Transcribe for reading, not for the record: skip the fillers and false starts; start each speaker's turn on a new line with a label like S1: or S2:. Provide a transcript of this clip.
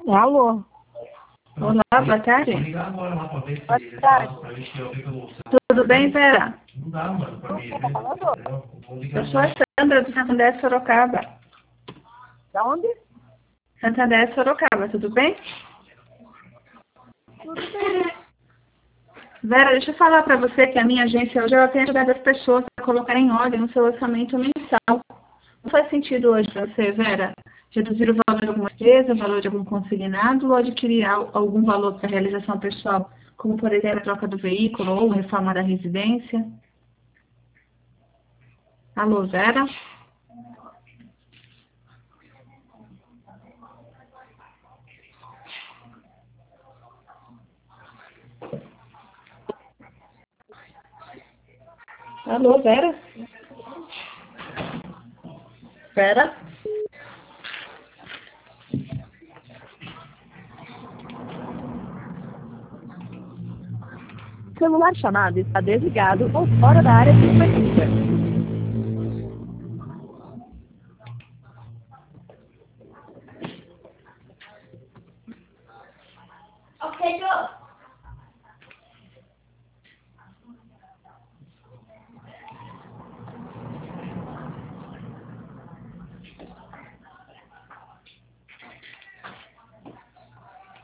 S1: Alô?
S2: Olá, boa tarde.
S1: Boa tarde.
S2: Tudo bem, Vera?
S1: Falando?
S2: Eu sou a Sandra do Santander Sorocaba.
S1: Da onde?
S2: Santander Sorocaba, tudo bem?
S1: Tudo bem.
S2: Vera, deixa eu falar para você que a minha agência hoje ela tem ajudado as pessoas a colocar em ordem o seu orçamento mensal. Não faz sentido hoje para você, Vera, reduzir o valor de alguma despesa, o valor de algum consignado ou adquirir algum valor para realização pessoal, como, por exemplo, a troca do veículo ou reforma da residência? Alô, Vera? Alô, Vera? Vera?
S1: O celular chamado está desligado ou fora da área de cobertura.
S3: Okay, go.